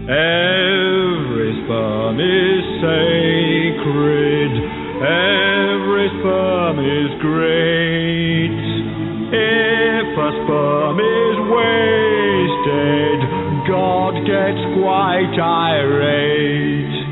Every sperm is sacred, every sperm is great. If a sperm is wasted, God gets quite irate.